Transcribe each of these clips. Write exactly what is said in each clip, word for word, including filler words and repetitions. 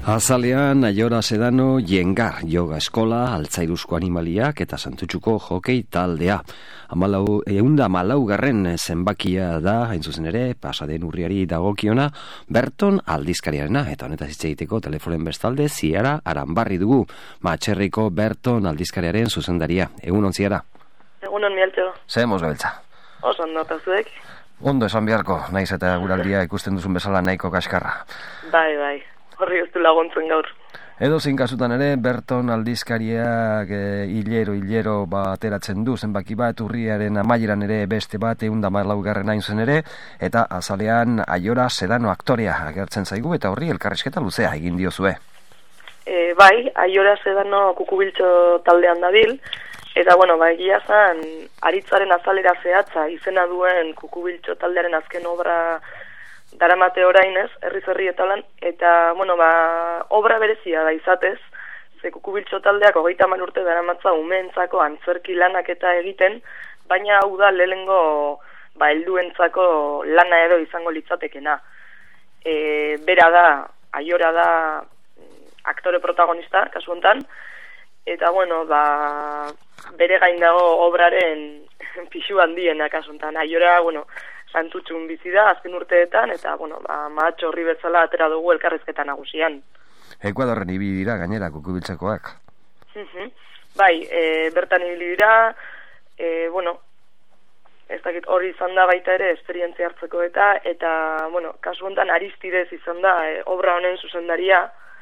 Azalean, Aiora Sedano, Jengar, yoga eskola, altzairuzko animaliak eta Santutxuko hokei taldea. Amalau, eunda malau garren zenbakia da, hain zuzen ere, pasaden urriari dagokiona, Berton aldizkariarena, eta honetaz hitz egiteko telefonen bestalde, Ziara Aranbarri dugu, Matxerriko Berton aldizkariaren zuzendaria. Egun on, Ziara? Egun on, Mialtxo. Zehemos beltza. Oso ondo, eta zuek? Ondo esan beharko, naiz eta guraldia ikusten duzun bezala nahiko kaskarra. Bai, bai. Horri ez du laguntzen gaur. Edo zein kasutan ere, Berton aldizkariak e, hilero, hilero ba, ateratzen du, zenbaki bat, urriaren amaieran ere beste bat, eunda malaugarren hain zen ere, eta azalean Aiora Sedano aktorea agertzen zaigu, eta horri elkarrizketa luzea egin diozue. E, bai, Aiora Sedano kukubiltxo taldean dabil, eta bueno, ba, egia zan, aritzaren azalera zehatza izena duen kukubiltxo taldearen azken obra daramate orainez, herriz herri eta lan, eta, bueno, ba, obra berezia da izatez, ze kukubiltxo taldeak hogeita hamar urte daramatza umeentzako antzerki lanak eta egiten, baina hau da lehengo ba, helduentzako lana edo izango litzatekena. E, bera da, Aiora da aktore protagonista, kasu hontan, eta, bueno, ba, bere gain dago obraren pixu handiena, kasu hontan. Aiora, bueno, Santutxun bizi da, azken urteetan, eta, bueno, ba, mahatxo horri bezala atera dugu elkarrizketa nagusian. Ekuadorren ibili dira, gainera, kukubiltzakoak. Uh-huh. Bai, e, bertan ibili dira, e, bueno, ez dakit hori izan da baita ere, esperientzia hartzeko eta, eta, bueno, kasu hontan Aristidez izan da, e, obra honen zuzendaria,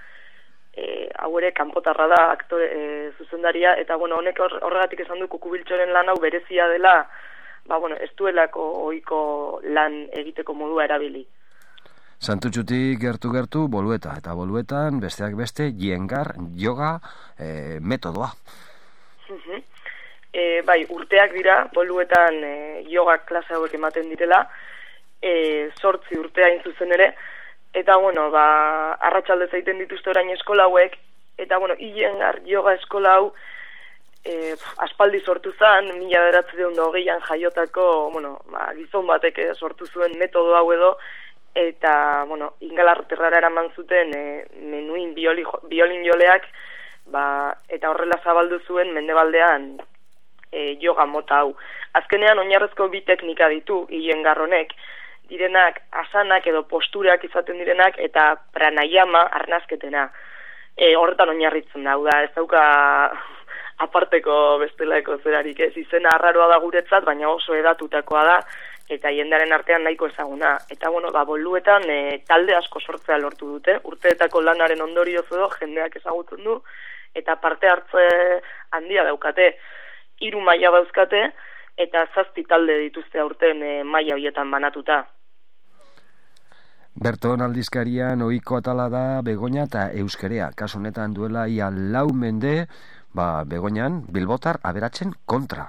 e, hau ere, kanpotarra da, aktore, e, zuzendaria, eta, bueno, honek horregatik esan du kukubiltxoren lan hau berezia dela, ba, bueno, ez duelako ohiko lan egiteko modua erabili. Santutxutik gertu-gertu Bolueta, eta Boluetan besteak beste Jengar yoga e, metodoa. Uh-huh. E, bai, urteak dira, Boluetan e, yoga klase hauek ematen direla, e, sortzi urtea hain zuzen ere, eta, bueno, ba, arratsalde zaiten dituzte orain eskola hauek, eta, bueno, Jengar yoga eskola hau, E, aspaldi sortu zen, mila bederatziehun eta hogeian jaiotako, bueno, ba, gizon batek sortu zuen metodo hau edo, eta, bueno, Ingalarterrara eraman zuten e, menuin bioli, biolin joleak, ba, eta horrela zabaldu zuen mendebaldean e, yoga mota hau. Azkenean oinarrezko bi teknika ditu Jengar honek, direnak asanak edo posturak izaten direnak, eta pranayama arnazketena. E, horretan oinarritzen da, da, ez dauka aparteko bestelaeko zerarik ez, izena arraroa da guretzat, baina oso edatutakoa da, eta jendearen artean nahiko ezaguna. Eta, bueno, ba, Boluetan e, talde asko sortzea lortu dute, urteetako lanaren ondorioz edo jendeak ezagutzen du, eta parte hartze handia daukate, hiru maila dauzkate, eta zazpi talde dituzte aurten e, maila horietan banatuta. Berton aldizkarian ohiko atala da Begoña eta Euskarea, kasu honetan duela ia lau mende, ba, Begoñan, bilbotar aberatsen kontra.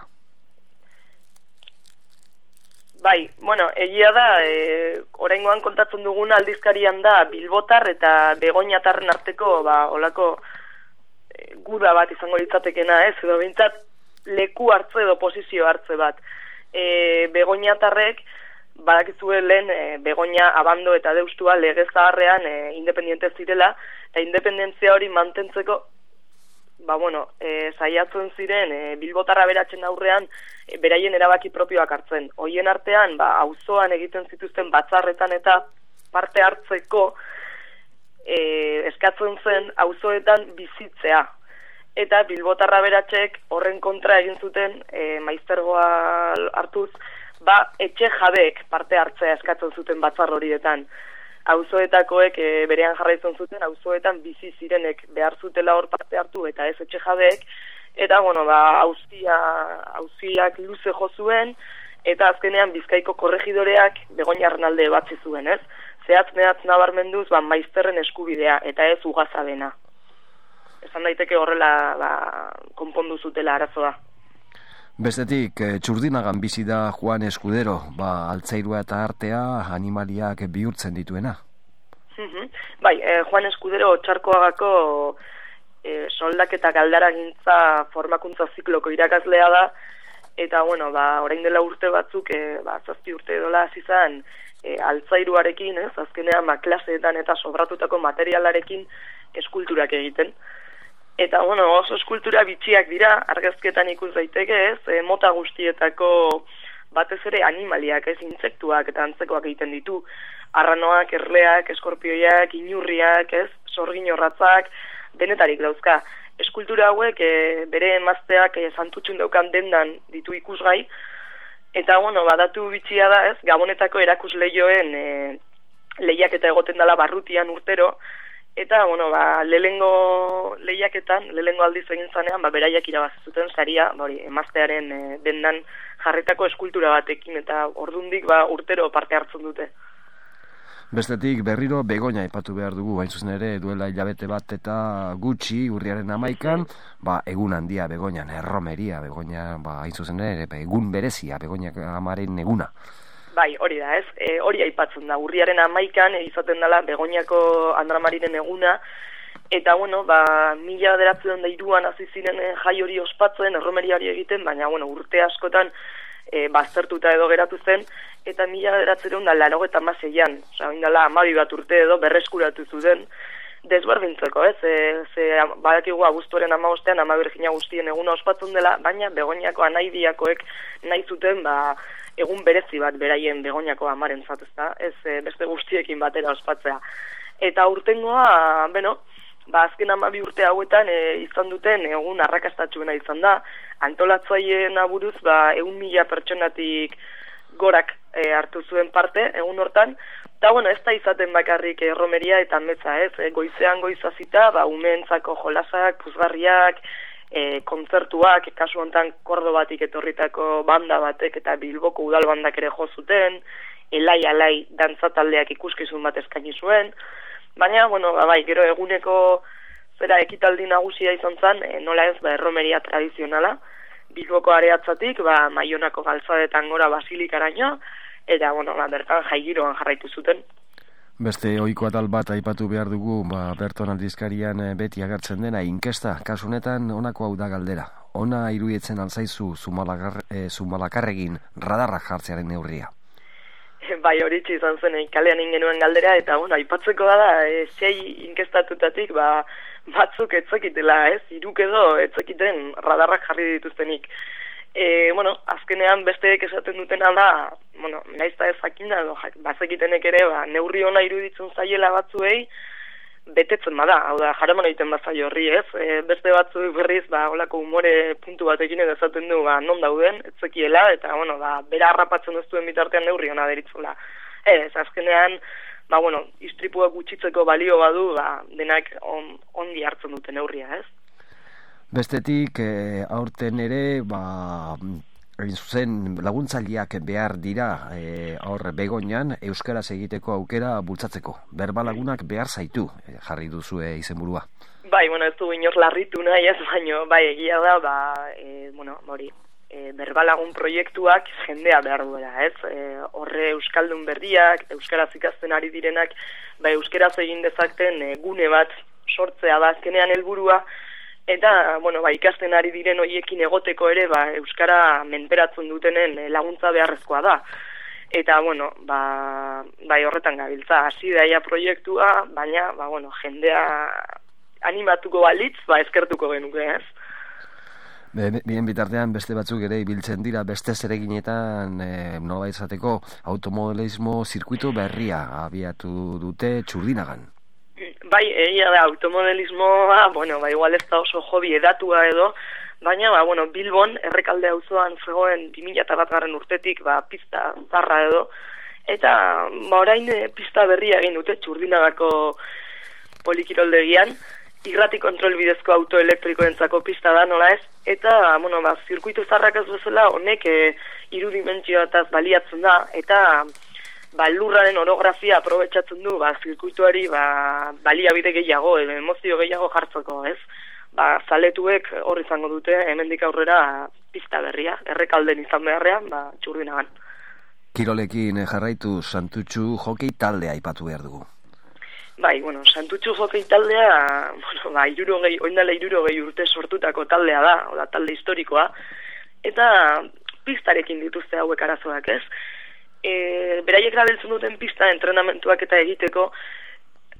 Bai, bueno, egia da, e, oraingoan kontatzen duguna aldizkarian da bilbotar eta begoñatarren arteko, ba, olako e, guda bat izango litzatekena, ez, edo bintzat leku hartze edo posizio hartze bat. E, begoñatarrek, badakizue lehen, e, Begoña, Abando eta Deustua lege zaharrean e, independiente zirela, eta independentzia hori mantentzeko, ba, bueno, e, saiatzen ziren e, bilbotarra beratzen aurrean e, beraien erabaki propioak hartzen. Hoien artean, ba, auzoan egiten zituzten batzarretan eta parte hartzeko e, eskatzen zen auzoetan bizitzea. Eta bilbotarra beratzek horren kontra egin zuten e, maiztergoa hartuz, ba, etxe jabeek parte hartzea eskatzen zuten batzar horietan. Auzoetakoek e, berean jarraitzen zuten, auzoetan bizi zirenek behar zutela hor parte hartu eta ez etxe jabeek, eta, bueno, ba, auzia, auziak luze jo zuen, eta azkenean Bizkaiko korregidoreak Begoñarren alde batzi zuen, ez? Zehatz mehatz nabarmenduz, ba, maizterren eskubidea, eta ez ugazabena. Esan daiteke horrela, ba, konpondu zutela arazoa. Bestetik, Txurdinagan bizi da Juan Eskudero, ba, altzairua eta artea animaliak bihurtzen dituena. Uh-huh. Bai, eh, Juan Eskudero Txarkoagako eh, soldaketa galdaragintza formakuntza zikloko irakaslea da, eta, bueno, ba, orain dela urte batzuk, eh, ba, zazpi urte edola hasi izan, e, altzairuarekin, ez, azkenean ba, klaseetan eta sobratutako materialarekin eskulturak egiten. Eta, bueno, oso eskultura bitxiak dira, argazketan ikus daiteke ez, e, mota guztietako batez ere animaliak, ez, intsektuak eta antzekoak egiten ditu. Arranoak, erleak, eskorpioiak, inurriak, ez, sorgin horratzak, denetarik dauzka. Eskultura hauek e, bere emazteak e, santutxun daukan dendan ditu ikusgai, eta, bueno, badatu bitxia da, ez, Gabonetako erakusleioen e, lehiaketa egoten dela barrutian urtero, eta, bueno, ba, lehengo lehiaketan, lehengo aldiz egin zanean, ba, beraiak irabazizuten saria, ba, hori, emaztearen e, dendan jarretako eskultura batekin, eta ordundik, ba, urtero parte hartzen dute. Bestetik berriro Begoña aipatu behar dugu, hain zuzen ere duela hilabete bat eta gutxi urriaren hamaikan, ba, egun handia Begoñan, erromeria Begoña, ba, hain zuzen ere, egun berezia Begoña amaren eguna. Bai, hori da, ez? E, hori aipatzen da, urriaren hamaikan izaten dela Begoñako Andramariren eguna, eta, bueno, ba, mila bederatziehun eta hiruan hasi ziren jai hori ospatzen, erromeriari egiten, baina, bueno, urte askotan e, baztertuta edo geratu zen, eta mila bederatziehun eta laurogeita hamaseian, osea, indala hamabi bat urte edo berreskuratu zuten, desberdintzeko, ez? E, ze badakigu abuztuaren hamabostean ama Birjina guztien eguna ospatzen dela, baina Begoñako anaidiakoek nahi zuten, ba, egun berezi bat beraien Begoñako amaren zatezta, ez e, beste guztiekin batera ospatzea. Eta urtengoa, bueno, ba, azken hamabi urte hauetan e, izan duten egun arrakastatsuena izan da, antolatzaien aburuz, ba, egun mila pertsonatik gorak e, hartu zuen parte, egun hortan, eta, bueno, ez da izaten bakarrik e, romeria eta metza, ez, e, goizean goizazita, ba, umeentzako jolasak, puzgarriak, E, kontzertuak, kasu honetan Kordobatik etorritako banda batek eta Bilboko udal bandak ere jo zuten, elai alai dantzataldeak ikuskizun bat eskaini zuen, baina, bueno, ba, bai, gero eguneko zera ekitaldi nagusia izan zen, e, nola ez, ba, erromeria tradizionala, Bilboko areatzatik, ba, Maionako galtzadetan gora basilikaraino, eta, bueno, ba, bertan jaigiroan jarraitu zuten. Beste ohiko atal bat aipatu behar dugu, ba, Berton aldizkarian beti agertzen dena inkesta, kasu honetan honako hau da galdera. Ona irudietzen alzaizu Zumalakarregin radarrak jartzearen neurria. Bai, hori izan zen, kalean ingenuen galdera, eta bueno, aipatzeko da, e, sei inkestatutatik, ba, batzuk etzekitela, ez, iruk edo etzekiten radarrak jarri dituztenik. E, bueno, azkenean besteek esaten dutena da, bueno, naizta ez jakinda, bazekitenek ere, ba, neurri ona iruditzen zaiela batzuei, betetzen bada, hau da, jaraman egiten bazaio horri, ez? E, beste batzuek berriz, ba, holako umore puntu batekin edo esaten du, ba, non dauden, etzekiela, eta, bueno, ba, bera harrapatzen ez duen bitartean neurri ona deritzula. Ez, azkenean, ba, bueno, istripua gutxitzeko balio badu, ba, denak on, ondi hartzen dute neurria, ez? Bestetik, e, aurten ere, ba, egin zuzen laguntzaileak behar dira e, aurre Begoñan euskaraz egiteko aukera bultzatzeko. Berbalagunak behar zaitu, e, jarri duzue izenburua. Bai, bueno, ez du inor larritu nahi ez, baino, bai, egia da, ba, e, bueno, hori, e, berbalagun proiektuak jendea behar duela, ez? E, horre euskaldun berriak, euskaraz ikasten ari direnak, ba, euskaraz egin dezakten e, gune bat sortzea da azkenean helburua. Eta, bueno, ba, ikasten ari diren horiekin egoteko ere, ba, euskara menperatzen dutenen laguntza beharrezkoa da. Eta, bueno, ba, bai horretan gabiltza, hasi daia proiektua, baina, ba, bueno, jendea animatuko balitz, ba, eskertuko genuke, ez? Bien bitartean beste batzuk ere ibiltzen dira, beste zereginetan e, nola izateko automodelismo zirkuito berria abiatu dute Txurdinagan. Bai, egia da, automodelismoa, bueno, ba, igual ez da oso hobi edatua edo, baina, ba, bueno, Bilbon, errekalde auzoan zegoen bi mila bat garren urtetik, ba, pista zarra edo, eta, ba, orain e, pista berria egin dute, Txurdinagako polikiroldegian, irrati kontrol bidezko autoelektrikoentzako pista da, nola ez, eta, bueno, ba, zirkuitu zarrak ez bezala, honek e, irudimentsioataz baliatzen da, eta, ba, lurraren orografia aprobetxatzen du, ba, zirkuituari, ba, baliabide gehiago, emozio gehiago jartzeko, ez? Ba, zaletuek hor izango dute, hemendik aurrera pista berria, errekalden izan beharrean, ba, Txurdinagan. Kirolekin jarraitu Santutxu hokei taldea aipatu behar dugu. Bai, bueno, Santutxu hokei taldea, bueno, ba, irurogei, oindala irurogei urte sortutako taldea da, oda, talde historikoa, eta pistarekin dituzte hauek arazoak, ez? E, beraiek erabiltzen duten pista entrenamentuak eta egiteko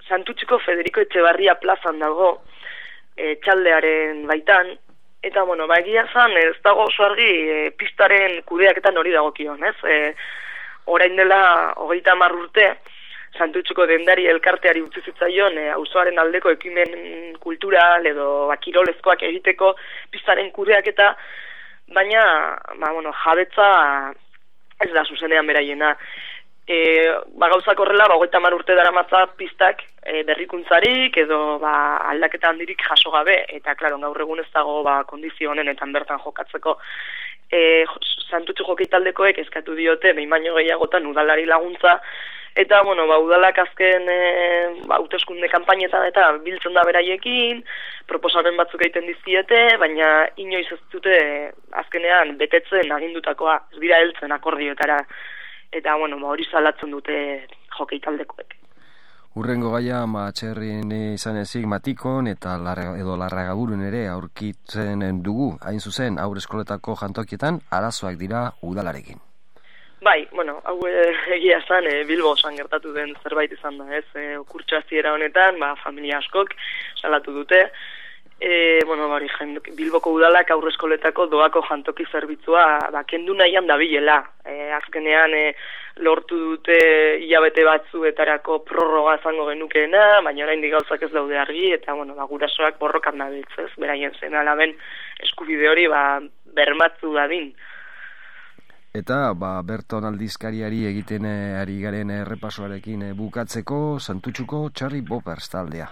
Santutxuko Federico Etxebarria plazan dago, e, txaldearen baitan, eta, bueno, ba, egia zan, ez dago oso argi e, pistaren kudeaketan hori dagokion, ez? E, orain dela hogeita hamar urte, Santutxuko dendari elkarteari utzi zitzaion e, auzoaren aldeko ekimen kultural edo ba, kirolezkoak egiteko pistaren kudeaketa, baina, ba, bueno, jabetza ez da zuzenean beraiena. E, ba, gauzak horrela, ba, hogeita hamar urte daramatza pistak e, berrikuntzarik edo ba, aldaketa handirik jaso gabe, eta, klaro, gaur egun ez dago ba, kondizio honenetan bertan jokatzeko. E, Santutxu jokei taldekoek eskatu diote, behin baino gehiagotan udalari laguntza, eta, bueno, ba, udalak azken e, ba, hauteskunde kanpainetan eta biltzen da beraiekin, proposamen batzuk egiten dizkiete, baina inoiz ez dute azkenean betetzen agindutakoa, ez dira heltzen akordioetara. Eta, bueno, ba, hori salatzen dute jokei taldekoek. Urrengo gaia Matxerrin izan ezik Matikon eta larra, edo Larragaburun ere aurkitzen dugu, hain zuzen, haur eskoletako jantokietan arazoak dira udalarekin. Bai, bueno, hau egia esan, e, Bilbo osan gertatu den zerbait izan da, ez? E, Kurtso hasiera honetan, ba, familia askok salatu dute, E, bueno, bari, Bilboko udalak aurreskoletako doako jantoki zerbitzua ba, kendu nahian dabilela. E, azkenean e, lortu dute hilabete batzuetarako prorroga izango genukeena, baina oraindik gauzak ez daude argi, eta bueno, ba, gurasoak borrokan dabiltz, ez? Beraien zen alaben eskubide hori ba, bermatzu dadin. Eta ba, Berton aldizkariari egiten ari garen errepasoarekin bukatzeko Santutxuko Cherry Poppers taldea.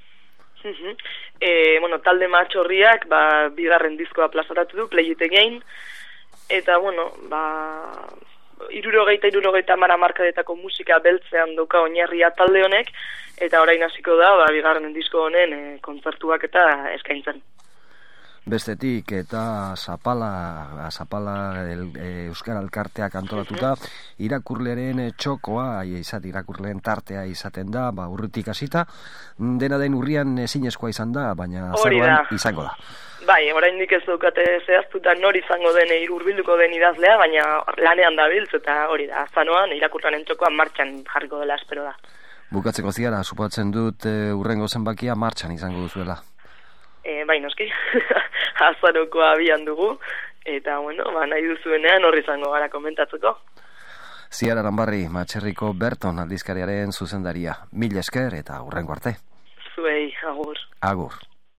E, bueno, talde matxorriak ba, bigarren diskoa plazaratu du, Play It Again, eta, bueno, ba, irurogeita, irurogeita mara markadetako musika beltzean doka oinarria talde honek, eta orain hasiko da, ba, bigarren disko honen e, kontzertuak eta eskaintzen. Bestetik eta Zapala, Zapala el, e, Euskara Elkarteak antolatuta, irakurlearen txokoa, izat, irakurleen tartea izaten da, ba, urrutik hasita, dena den urrian ezinezkoa izan da, baina azaroan izango da. Bai, oraindik ez daukate zehaztuta nor izango den hurbilduko den idazlea, baina lanean dabiltz eta hori da, azanoan irakurlearen txokoa martxan jarriko dela, espero da. Bukatzeko ziara, supatzen dut e, urrengo zenbakia martxan izango duzuela. E, bai, noski, azarokoa abian dugu, eta, bueno, ba, nahi duzuenean horri izango gara komentatzeko. Ziara Aranbarri, Matxerriko Berton aldizkariaren zuzendaria. Mil esker eta urrengo arte. Zuei, agur. Agur.